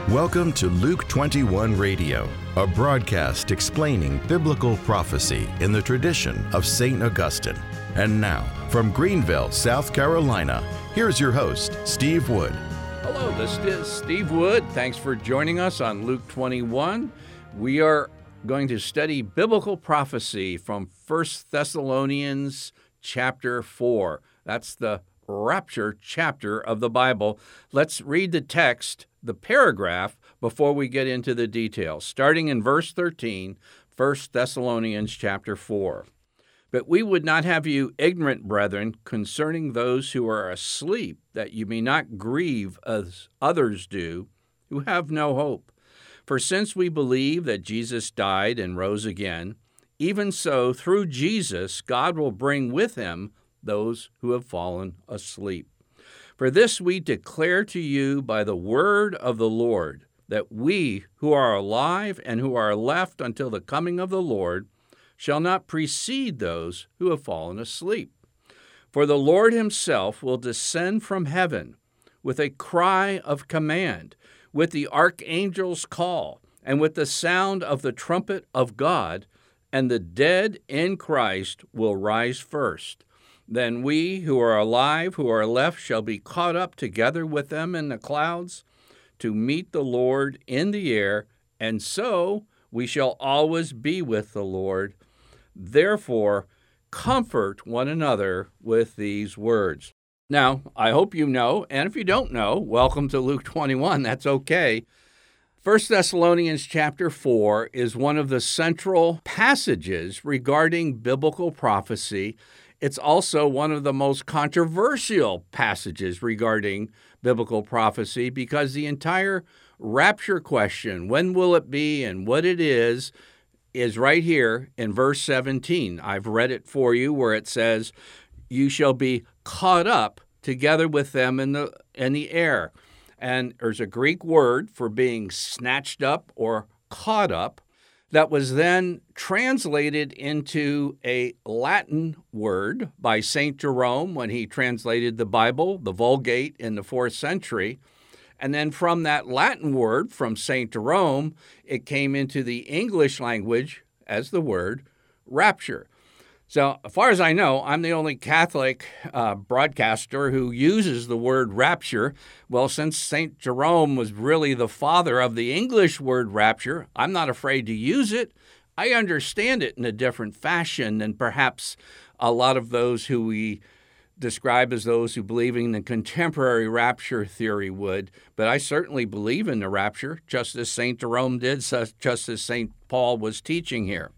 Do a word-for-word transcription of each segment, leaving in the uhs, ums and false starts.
Welcome to Luke twenty-one Radio, a broadcast explaining biblical prophecy in the tradition of Saint Augustine. And now, from Greenville, South Carolina, here's your host, Steve Wood. Hello, this is Steve Wood. Thanks for joining us on Luke twenty-one. We are going to study biblical prophecy from First Thessalonians chapter four. That's the rapture chapter of the Bible. Let's read the text, the paragraph, before we get into the details. Starting in verse thirteen, First Thessalonians chapter four. But we would not have you ignorant, brethren, concerning those who are asleep, that you may not grieve as others do, who have no hope. For since we believe that Jesus died and rose again, even so, through Jesus, God will bring with him those who have fallen asleep. For this we declare to you by the word of the Lord, that we who are alive and who are left until the coming of the Lord shall not precede those who have fallen asleep. For the Lord himself will descend from heaven with a cry of command, with the archangel's call, and with the sound of the trumpet of God, and the dead in Christ will rise first. Then we who are alive, who are left, shall be caught up together with them in the clouds to meet the Lord in the air, and so we shall always be with the Lord. Therefore, comfort one another with these words. Now, I hope you know, and if you don't know, welcome to Luke twenty-one. That's okay. First Thessalonians chapter four is one of the central passages regarding biblical prophecy. It's also one of the most controversial passages regarding biblical prophecy because the entire rapture question, when will it be and what it is, is right here in verse seventeen. I've read it for you where it says, you shall be caught up together with them in the in the air. And there's a Greek word for being snatched up or caught up that was then translated into a Latin word by Saint Jerome when he translated the Bible, the Vulgate, in the fourth century. And then from that Latin word, from Saint Jerome, it came into the English language as the word rapture. So as far as I know, I'm the only Catholic uh, broadcaster who uses the word rapture. Well, since Saint Jerome was really the father of the English word rapture, I'm not afraid to use it. I understand it in a different fashion than perhaps a lot of those who we describe as those who believe in the contemporary rapture theory would. But I certainly believe in the rapture, just as Saint Jerome did, just as Saint Paul was teaching here.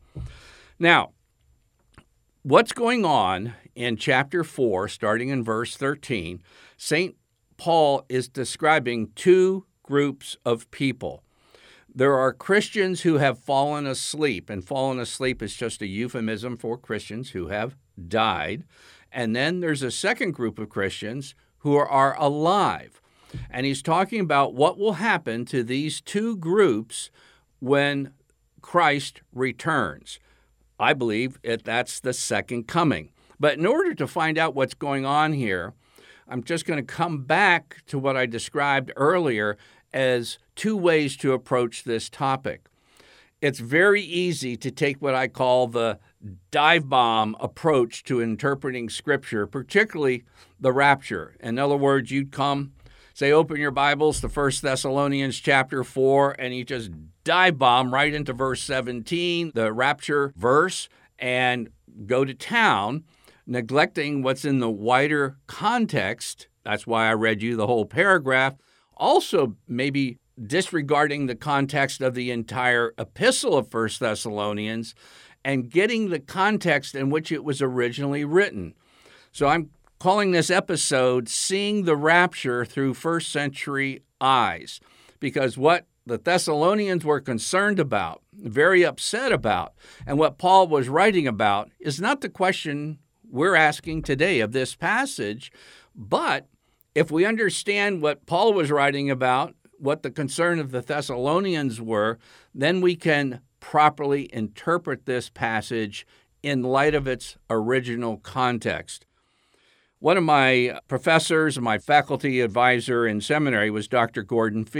Now, what's going on in chapter four, starting in verse thirteen, Saint Paul is describing two groups of people. There are Christians who have fallen asleep, and fallen asleep is just a euphemism for Christians who have died. And then there's a second group of Christians who are alive. And he's talking about what will happen to these two groups when Christ returns. I believe that that's the second coming. But in order to find out what's going on here, I'm just going to come back to what I described earlier as two ways to approach this topic. It's very easy to take what I call the dive bomb approach to interpreting Scripture, particularly the rapture. In other words, you'd come, say, open your Bibles to First Thessalonians chapter four, and you just dive bomb right into verse seventeen, the rapture verse, and go to town, neglecting what's in the wider context. That's why I read you the whole paragraph. Also, maybe disregarding the context of the entire epistle of First Thessalonians and getting the context in which it was originally written. So I'm calling this episode Seeing the Rapture Through First Century Eyes, because what the Thessalonians were concerned about, very upset about, and what Paul was writing about is not the question we're asking today of this passage, but if we understand what Paul was writing about, what the concern of the Thessalonians were, then we can properly interpret this passage in light of its original context. One of my professors, my faculty advisor in seminary was Doctor Gordon Fee.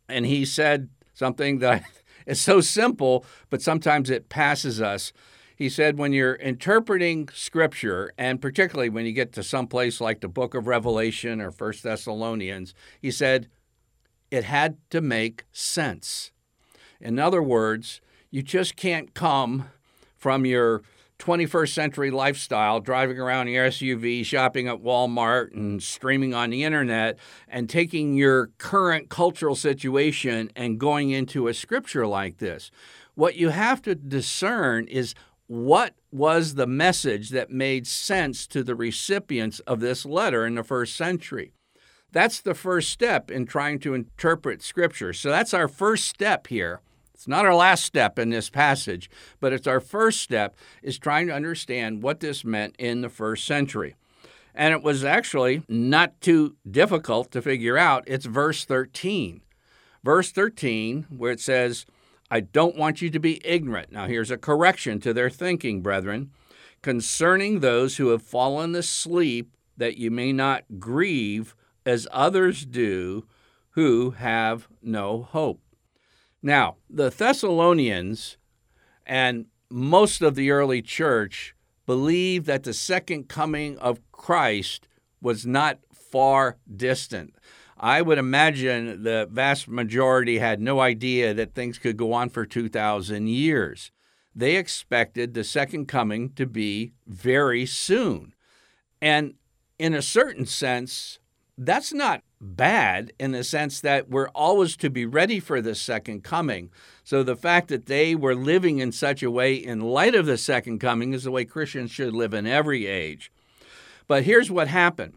And he said something that is so simple, but sometimes it passes us. He said, when you're interpreting Scripture, and particularly when you get to some place like the book of Revelation or First Thessalonians, he said, it had to make sense. In other words, you just can't come from your twenty-first century lifestyle, driving around in your S U V, shopping at Walmart, and streaming on the internet, and taking your current cultural situation and going into a scripture like this. What you have to discern is what was the message that made sense to the recipients of this letter in the first century. That's the first step in trying to interpret Scripture. So that's our first step here. It's not our last step in this passage, but it's our first step, is trying to understand what this meant in the first century. And it was actually not too difficult to figure out. It's verse thirteen. Verse thirteen, where it says, I don't want you to be ignorant. Now here's a correction to their thinking, brethren, concerning those who have fallen asleep, that you may not grieve as others do who have no hope. Now, the Thessalonians and most of the early church believed that the second coming of Christ was not far distant. I would imagine the vast majority had no idea that things could go on for two thousand years. They expected the second coming to be very soon. And in a certain sense, that's not bad, in the sense that we're always to be ready for the second coming. So the fact that they were living in such a way in light of the second coming is the way Christians should live in every age. But here's what happened.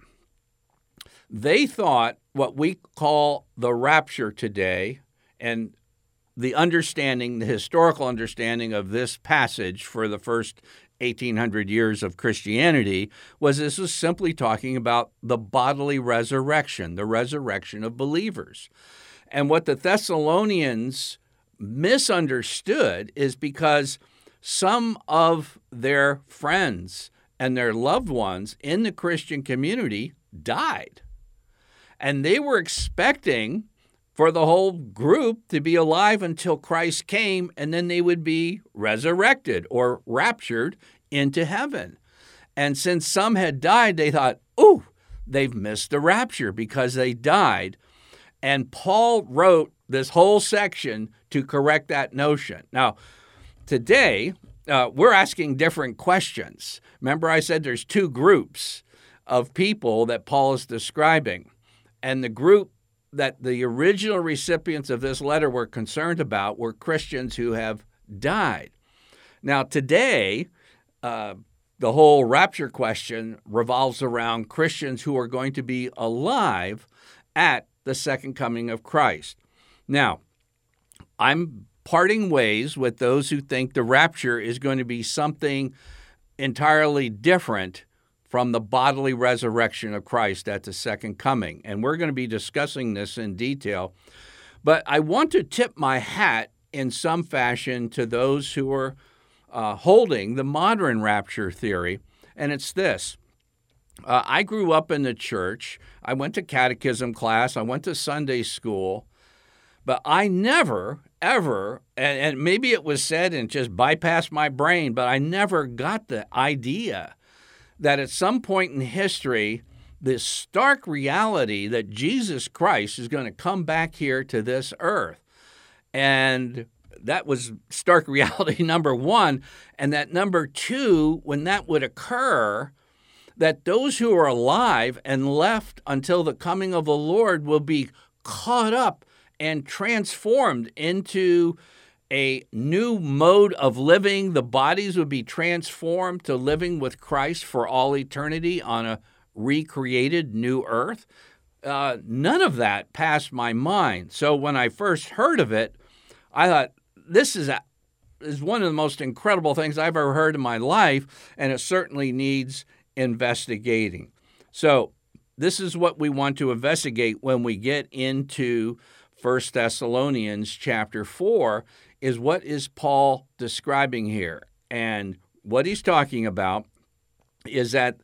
They thought what we call the rapture today, and the understanding, the historical understanding of this passage for the first eighteen hundred years of Christianity, was this was simply talking about the bodily resurrection, the resurrection of believers. And what the Thessalonians misunderstood is because some of their friends and their loved ones in the Christian community died. And they were expecting for the whole group to be alive until Christ came, and then they would be resurrected or raptured into heaven. And since some had died, they thought, ooh, they've missed the rapture because they died. And Paul wrote this whole section to correct that notion. Now, today, uh, we're asking different questions. Remember, I said there's two groups of people that Paul is describing. And the group that the original recipients of this letter were concerned about were Christians who have died. Now, today, uh, the whole rapture question revolves around Christians who are going to be alive at the second coming of Christ. Now, I'm parting ways with those who think the rapture is going to be something entirely different from the bodily resurrection of Christ at the second coming. And we're going to be discussing this in detail. But I want to tip my hat in some fashion to those who are uh, holding the modern rapture theory, and it's this. Uh, I grew up in the church. I went to catechism class. I went to Sunday school. But I never, ever, and, and maybe it was said and just bypassed my brain, but I never got the idea that at some point in history, this stark reality that Jesus Christ is going to come back here to this earth. And that was stark reality number one. And that number two, when that would occur, that those who are alive and left until the coming of the Lord will be caught up and transformed into a new mode of living. The bodies would be transformed to living with Christ for all eternity on a recreated new earth. Uh, none of that passed my mind. So when I first heard of it, I thought, this is, a, is one of the most incredible things I've ever heard in my life, and it certainly needs investigating. So this is what we want to investigate when we get into First Thessalonians chapter four, is what is Paul describing here? And what he's talking about is that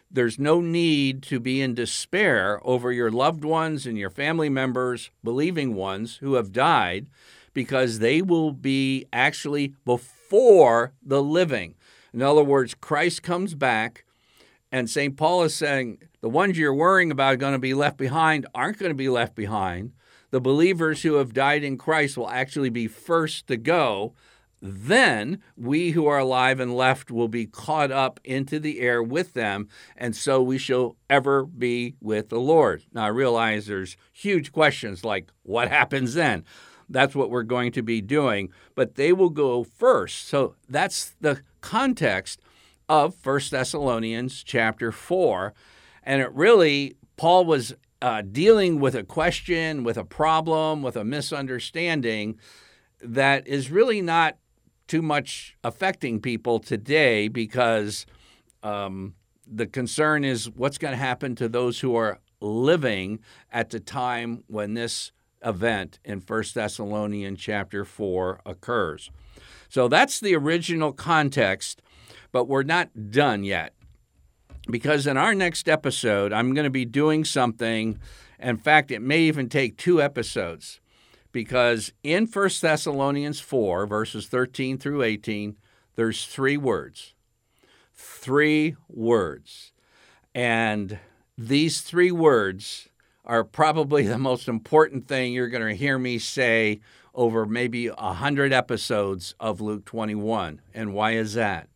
there's no need to be in despair over your loved ones and your family members, believing ones who have died, because they will be actually before the living. In other words, Christ comes back, and Saint Paul is saying the ones you're worrying about are going to be left behind aren't going to be left behind. The believers who have died in Christ will actually be first to go. Then we who are alive and left will be caught up into the air with them, and so we shall ever be with the Lord. Now, I realize there's huge questions like, what happens then? That's what we're going to be doing, but they will go first. So that's the context of First Thessalonians chapter four, and it really, Paul was uh, dealing with a question, with a problem, with a misunderstanding that is really not too much affecting people today, because um, the concern is what's going to happen to those who are living at the time when this event in First Thessalonians chapter four occurs. So that's the original context, but we're not done yet, because in our next episode, I'm going to be doing something. In fact, it may even take two episodes. Because in First Thessalonians four, verses thirteen through eighteen, there's three words. Three words. And these three words are probably the most important thing you're going to hear me say over maybe a hundred episodes of Luke twenty-one. And why is that?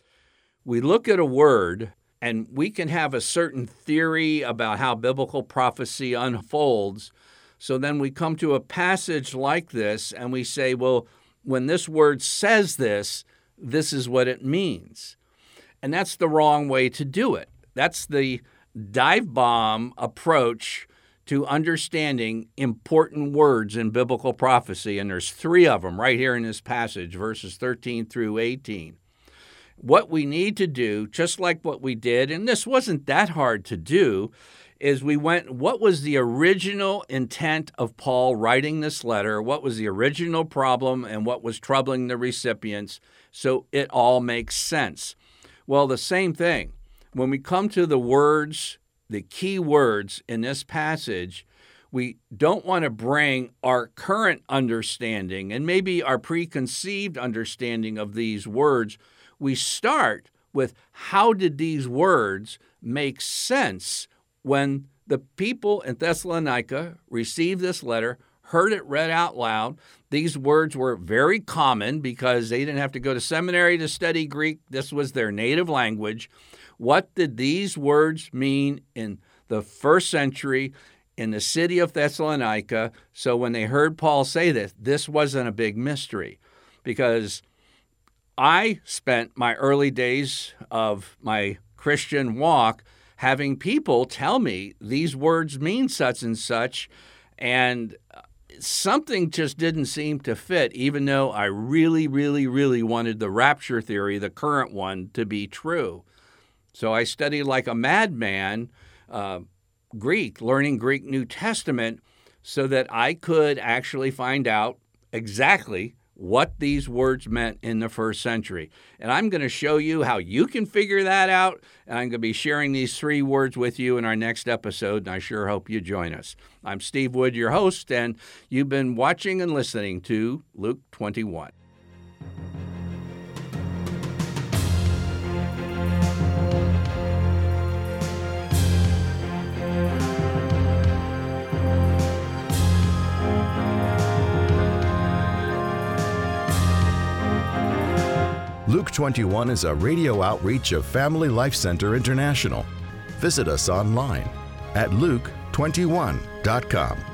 We look at a word, and we can have a certain theory about how biblical prophecy unfolds. So then we come to a passage like this, and we say, well, when this word says this, this is what it means. And that's the wrong way to do it. That's the dive bomb approach to understanding important words in biblical prophecy. And there's three of them right here in this passage, verses thirteen through eighteen. What we need to do, just like what we did, and this wasn't that hard to do, is we went, what was the original intent of Paul writing this letter? What was the original problem, and what was troubling the recipients? So it all makes sense. Well, the same thing. When we come to the words, the key words in this passage, we don't want to bring our current understanding and maybe our preconceived understanding of these words. We start with, how did these words make sense when the people in Thessalonica received this letter, heard it read out loud? These words were very common because they didn't have to go to seminary to study Greek. This was their native language. What did these words mean in the first century in the city of Thessalonica? So when they heard Paul say this, this wasn't a big mystery, because I spent my early days of my Christian walk having people tell me these words mean such and such, and something just didn't seem to fit, even though I really, really, really wanted the rapture theory, the current one, to be true. So I studied like a madman uh, Greek, learning Greek New Testament, so that I could actually find out exactly what these words meant in the first century. And I'm going to show you how you can figure that out, and I'm going to be sharing these three words with you in our next episode, and I sure hope you join us. I'm Steve Wood, your host, and you've been watching and listening to Luke twenty-one. Luke twenty-one is a radio outreach of Family Life Center International. Visit us online at luke twenty-one dot com.